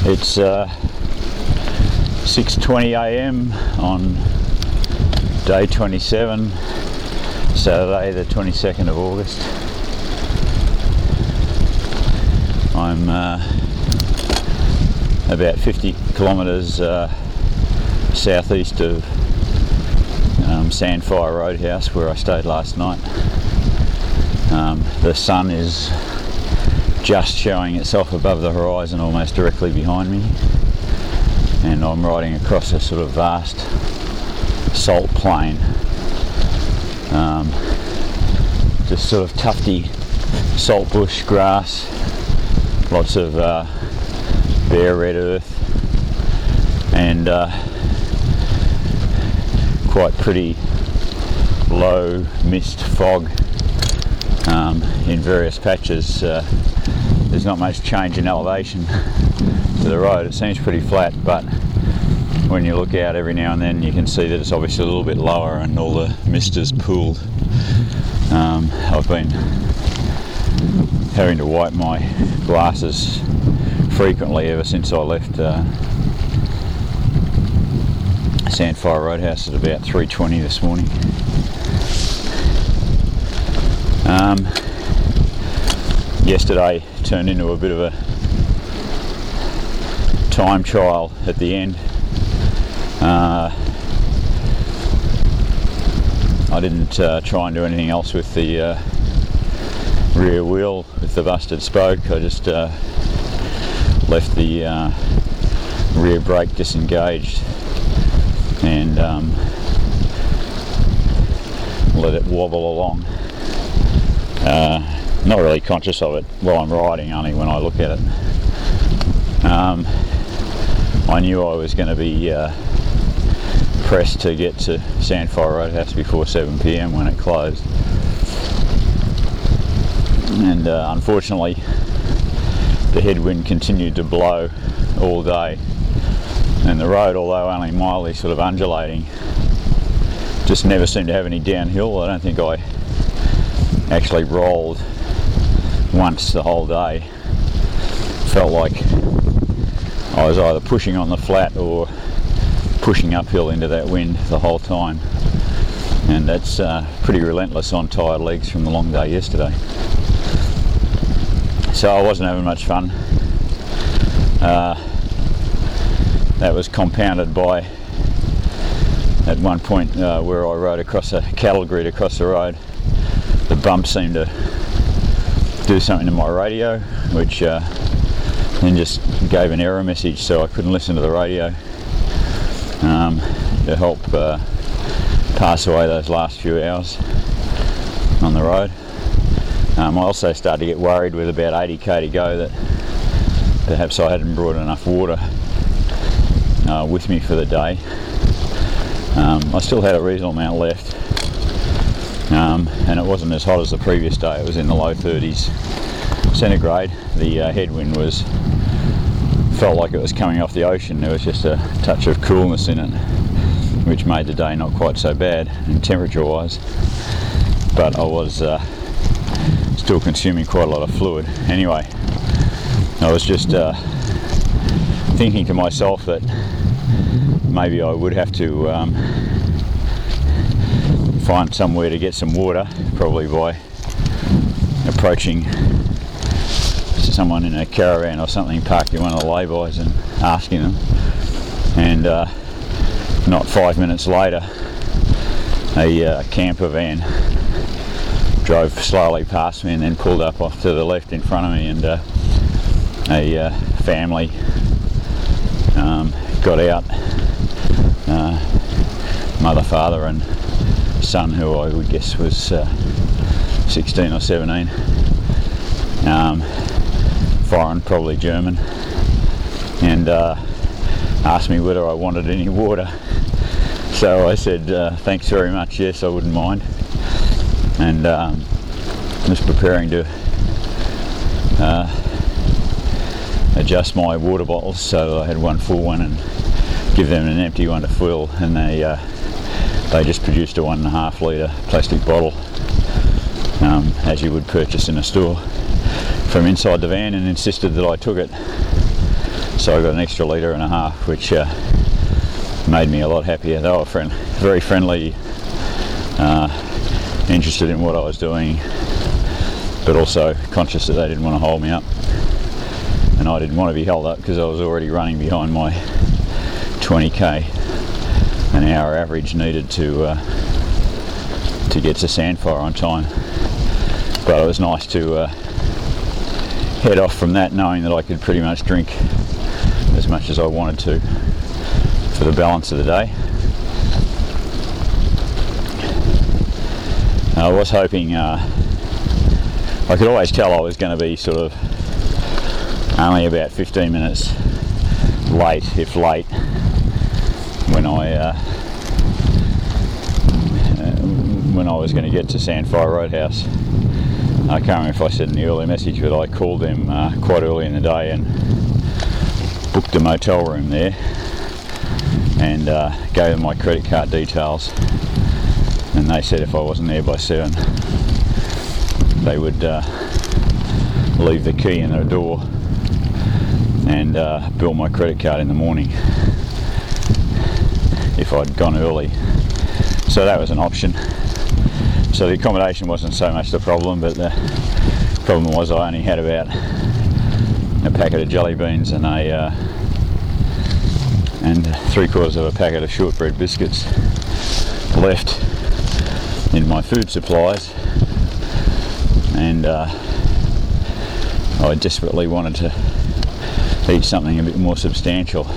It's 6:20 a.m. on day 27, Saturday the 22nd of August. I'm about 50 kilometres southeast of Sandfire Roadhouse, where I stayed last night. The sun is just showing itself above the horizon, almost directly behind me, and I'm riding across a sort of vast salt plain, just sort of tufty saltbush grass, lots of bare red earth, and quite pretty low mist fog in various patches. There's not much change in elevation to the road. It seems pretty flat, but when you look out every now and then you can see that it's obviously a little bit lower and all the mist has pooled. I've been having to wipe my glasses frequently ever since I left Sandfire Roadhouse at about 3:20 this morning. Yesterday turned into a bit of a time trial at the end. I didn't try and do anything else with the rear wheel with the busted spoke. I just left the rear brake disengaged and let it wobble along. Not really conscious of it while I'm riding, only when I look at it. I knew I was going to be pressed to get to Sandfire Roadhouse before 7 p.m. when it closed, and unfortunately the headwind continued to blow all day, and the road, although only mildly sort of undulating, just never seemed to have any downhill. I don't think I actually rolled once the whole day. Felt like I was either pushing on the flat or pushing uphill into that wind the whole time, and that's pretty relentless on tired legs from the long day yesterday. So I wasn't having much fun. That was compounded by, at one point where I rode across a cattle grid across the road, the bump seemed to do something to my radio, which then just gave an error message, so I couldn't listen to the radio to help pass away those last few hours on the road. I also started to get worried with about 80k to go that perhaps I hadn't brought enough water with me for the day. I still had a reasonable amount left, and it wasn't as hot as the previous day. It was in the low 30s centigrade. The headwind felt like it was coming off the ocean. There was just a touch of coolness in it, which made the day not quite so bad in temperature wise, but I was still consuming quite a lot of fluid. Anyway, I was just thinking to myself that maybe I would have to find somewhere to get some water, probably by approaching someone in a caravan or something parked in one of the laybys and asking them. And not 5 minutes later, a camper van drove slowly past me and then pulled up off to the left in front of me, and a family got out, mother, father and son, who I would guess was 16 or 17, foreign, probably German, and asked me whether I wanted any water. So I said thanks very much, yes, I wouldn't mind, and was preparing to adjust my water bottles so that I had one full one and give them an empty one to fill, and they just produced a 1.5 litre plastic bottle, as you would purchase in a store, from inside the van, and insisted that I took it. so I got an extra litre and a half, which made me a lot happier. They were very friendly, interested in what I was doing, but also conscious that they didn't want to hold me up, and I didn't want to be held up because I was already running behind my 20k an hour average needed to get to Sandfire on time. But it was nice to head off from that knowing that I could pretty much drink as much as I wanted to for the balance of the day. I was hoping, I could always tell I was going to be sort of only about 15 minutes late, if late, when I was going to get to Sandfire Roadhouse. I can't remember if I said in the early message, but I called them quite early in the day and booked a motel room there, and gave them my credit card details, and they said if I wasn't there by 7 they would leave the key in the door and bill my credit card in the morning if I'd gone early. So that was an option. So the accommodation wasn't so much the problem, but the problem was I only had about a packet of jelly beans and 3/4 of a packet of shortbread biscuits left in my food supplies, and I desperately wanted to eat something a bit more substantial.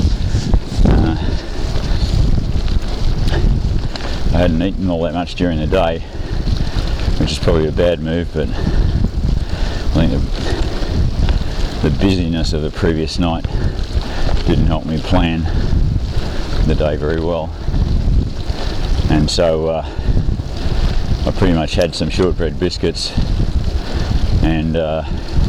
I hadn't eaten all that much during the day, which is probably a bad move, but I think the busyness of the previous night didn't help me plan the day very well. And so I pretty much had some shortbread biscuits and a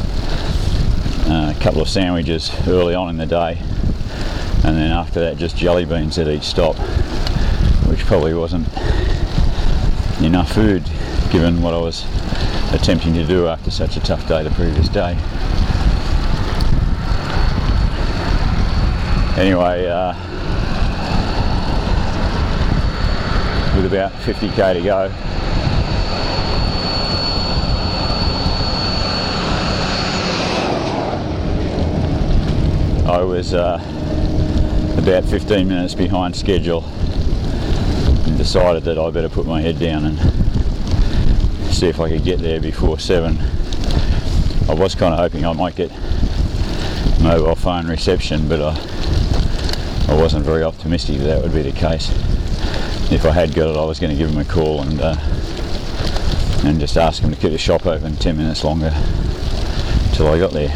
couple of sandwiches early on in the day, and then after that just jelly beans at each stop, which probably wasn't enough food given what I was attempting to do after such a tough day the previous day. Anyway, with about 50k to go, I was about 15 minutes behind schedule and decided that I better put my head down and see if I could get there before 7. I was kind of hoping I might get mobile phone reception, but I wasn't very optimistic that would be the case. If I had got it, I was going to give them a call and just ask them to keep the shop open 10 minutes longer till I got there.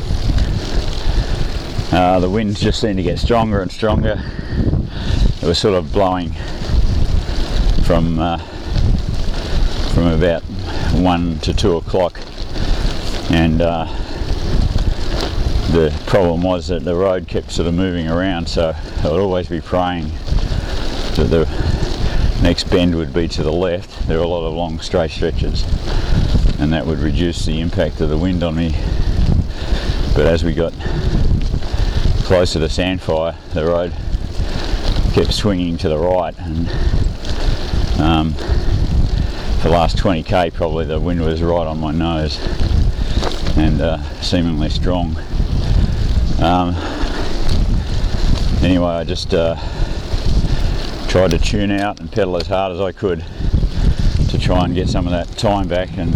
The wind just seemed to get stronger and stronger. It was sort of blowing from about 1 to 2 o'clock, and the problem was that the road kept sort of moving around, so I would always be praying that the next bend would be to the left. There were a lot of long straight stretches, and that would reduce the impact of the wind on me. But as we got closer to Sandfire, the road kept swinging to the right, and for the last 20k probably the wind was right on my nose and seemingly strong. Anyway, I just tried to tune out and pedal as hard as I could to try and get some of that time back, and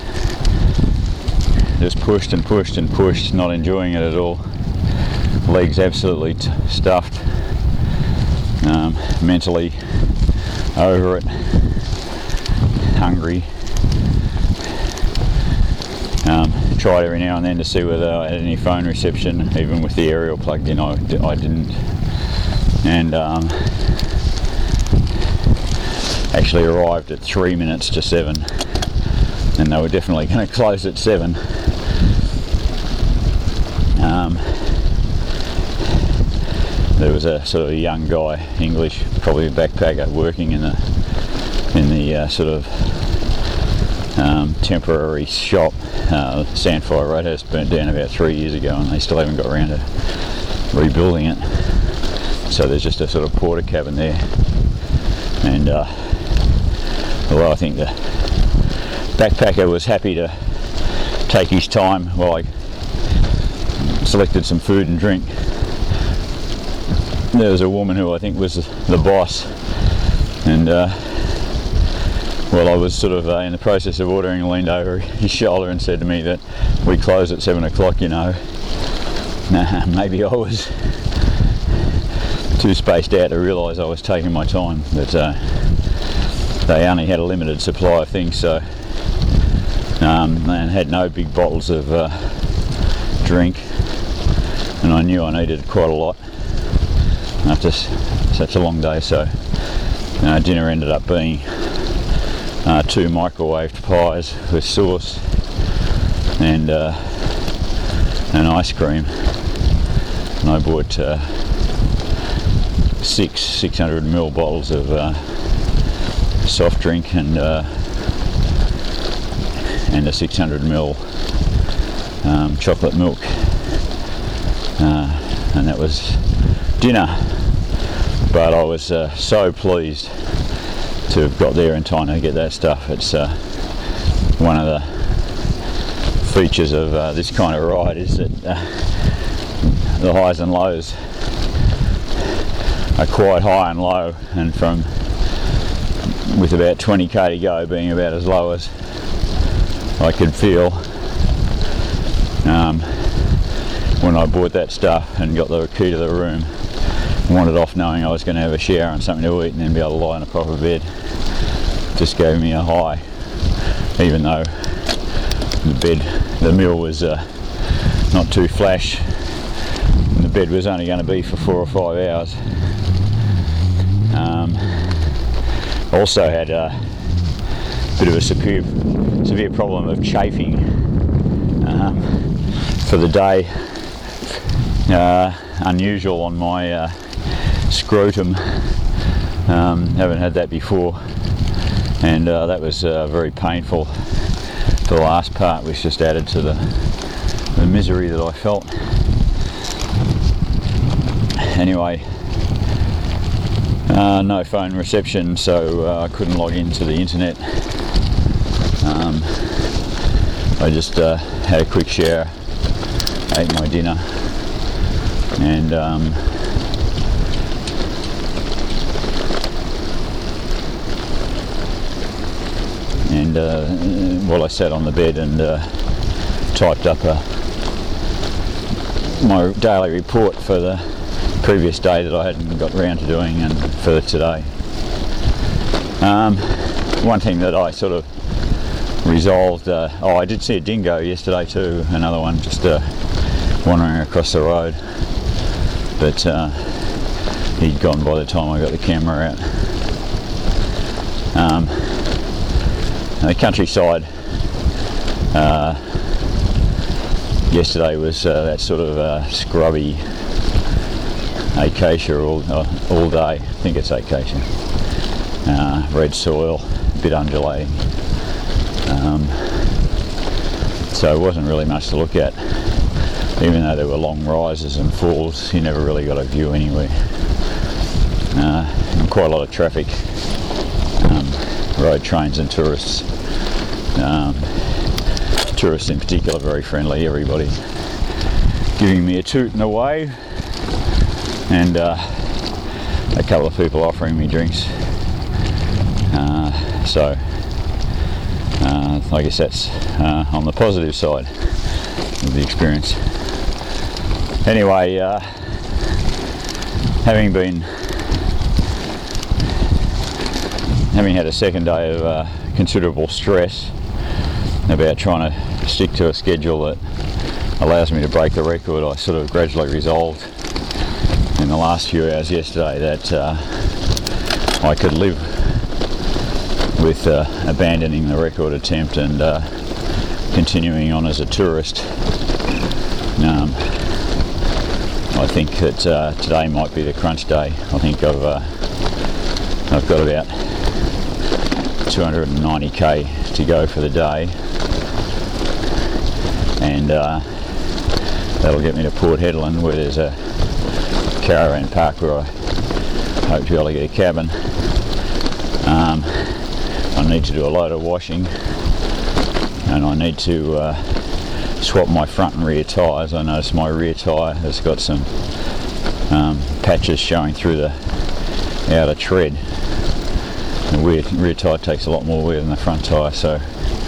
just pushed and pushed and pushed, not enjoying it at all. Legs absolutely stuffed, mentally over it, hungry. Tried every now and then to see whether I had any phone reception, even with the aerial plugged in. I didn't, and actually arrived at 3 minutes to 7, and they were definitely going to close at 7. There was a sort of a young guy, English, probably a backpacker, working in the sort of temporary shop. Sandfire Roadhouse burnt down about 3 years ago, and they still haven't got around to rebuilding it. So there's just a sort of porter cabin there, and although I think the backpacker was happy to take his time while I selected some food and drink, there was a woman who I think was the boss, and while I was sort of in the process of ordering, leaned over his shoulder and said to me that we close at 7 o'clock, you know. Maybe I was too spaced out to realise I was taking my time, but they only had a limited supply of things, so and had no big bottles of drink, and I knew I needed quite a lot after such a long day. So dinner ended up being 2 microwaved pies with sauce and an ice cream, and I bought 6 600ml bottles of soft drink and a 600ml chocolate milk, and that was dinner. But I was so pleased to have got there in time to get that stuff. It's one of the features of this kind of ride is that the highs and lows are quite high and low, and from with about 20k to go being about as low as I could feel when I bought that stuff and got the key to the room, wandered off knowing I was going to have a shower and something to eat and then be able to lie in a proper bed. Just gave me a high, even though the meal was not too flash, and the bed was only going to be for 4 or 5 hours. Also had a bit of a severe problem of chafing for the day, unusual on my scrotum. Haven't had that before, and that was very painful. The last part, which just added to the misery that I felt. Anyway, no phone reception, so I couldn't log into the internet. I just had a quick shower, ate my dinner, and while I sat on the bed and typed up my daily report for the previous day that I hadn't got around to doing, and for today. One thing that I sort of resolved, I did see a dingo yesterday too, another one just wandering across the road, but he'd gone by the time I got the camera out. The countryside yesterday was that sort of scrubby acacia all day. I think it's acacia. Red soil, a bit undulating. So it wasn't really much to look at. Even though there were long rises and falls, you never really got a view anywhere. And quite a lot of traffic, road trains and tourists. Tourists in particular very friendly, everybody giving me a toot and a wave, and a couple of people offering me drinks. So I guess that's on the positive side of the experience. Anyway, having had a second day of considerable stress about trying to stick to a schedule that allows me to break the record, I sort of gradually resolved in the last few hours yesterday that I could live with abandoning the record attempt and continuing on as a tourist. I think that today might be the crunch day. I think I've got about 290k to go for the day, and that'll get me to Port Hedland, where there's a caravan park where I hope to be able to get a cabin. I need to do a load of washing, and I need to swap my front and rear tyres. I noticed my rear tyre has got some patches showing through the outer tread. The rear tyre takes a lot more wear than the front tyre, so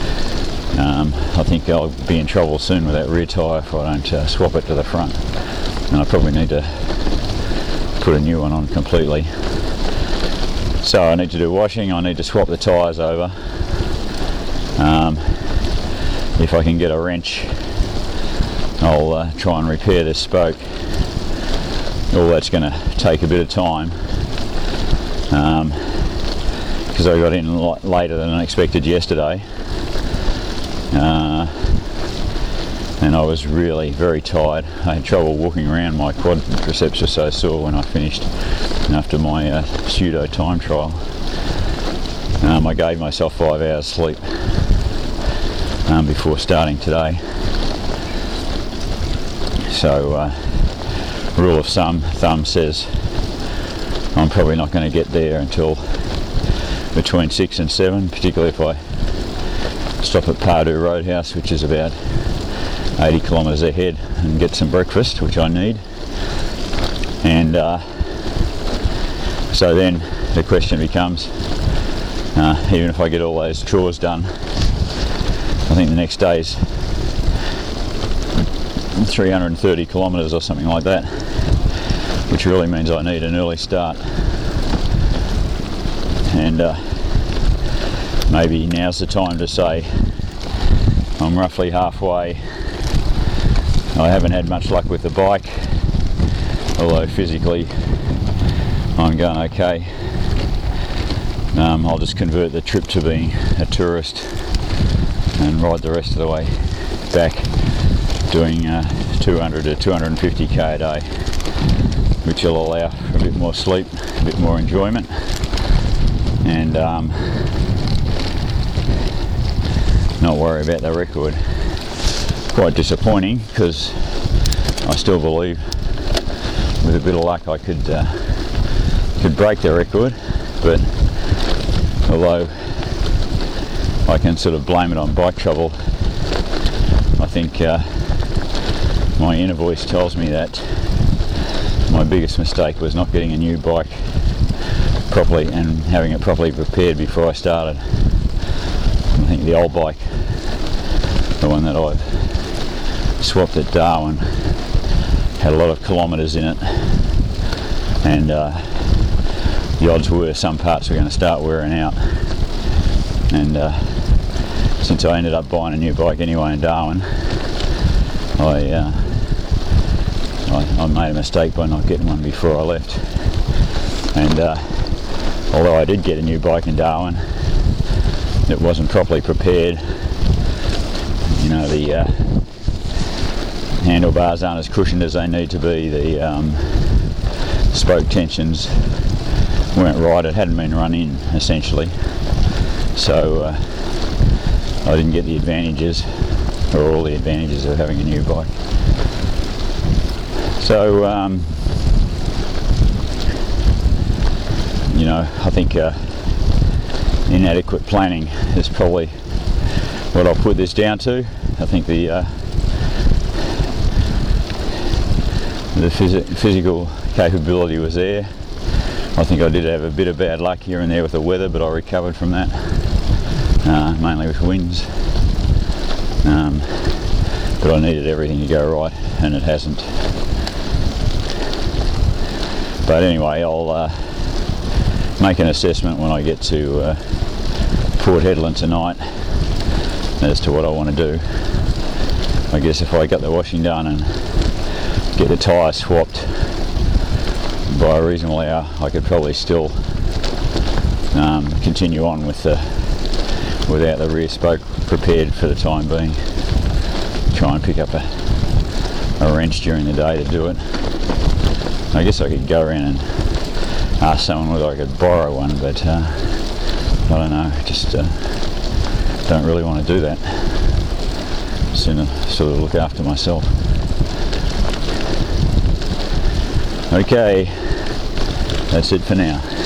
I think I'll be in trouble soon with that rear tyre if I don't swap it to the front, and I probably need to put a new one on completely. So I need to do washing, I need to swap the tyres over. If I can get a wrench, I'll try and repair this spoke. All that's going to take a bit of time, because I got in later than I expected yesterday, and I was really very tired. I had trouble walking around, my quadriceps were so sore when I finished after my pseudo time trial. I gave myself 5 hours sleep before starting today. So rule of thumb says I'm probably not going to get there until between 6 and 7, particularly if I stop at Pardue Roadhouse, which is about 80 kilometres ahead, and get some breakfast, which I need. And so then the question becomes, even if I get all those chores done, I think the next day's 330 kilometres or something like that, which really means I need an early start. And maybe now's the time to say I'm roughly halfway. I haven't had much luck with the bike, although physically I'm going okay. I'll just convert the trip to being a tourist and ride the rest of the way back, doing 200 to 250k a day, which will allow for a bit more sleep, a bit more enjoyment, and not worry about the record. Quite disappointing, because I still believe with a bit of luck I could break the record, but although I can sort of blame it on bike trouble, I think my inner voice tells me that my biggest mistake was not getting a new bike properly and having it properly prepared before I started. I think the old bike, the one that I've swapped at Darwin, had a lot of kilometres in it, and the odds were some parts were going to start wearing out. And since I ended up buying a new bike anyway in Darwin, I made a mistake by not getting one before I left. And although I did get a new bike in Darwin, it wasn't properly prepared. You know, the handlebars aren't as cushioned as they need to be. The spoke tensions weren't right. It hadn't been run in, essentially. So I didn't get the advantages, or all the advantages of having a new bike. So you know, I think inadequate planning is probably what I'll put this down to. I think the physical capability was there. I think I did have a bit of bad luck here and there with the weather, but I recovered from that, mainly with winds. But I needed everything to go right, and it hasn't. But anyway, I'll make an assessment when I get to Port Hedland tonight as to what I want to do. I guess if I got the washing done and get the tyre swapped by a reasonable hour, I could probably still continue on with without the rear spoke prepared for the time being. Try and pick up a wrench during the day to do it. I guess I could go around and ask someone whether I could borrow one, but I don't know, just don't really want to do that. Sooner sort of look after myself. Okay, that's it for now.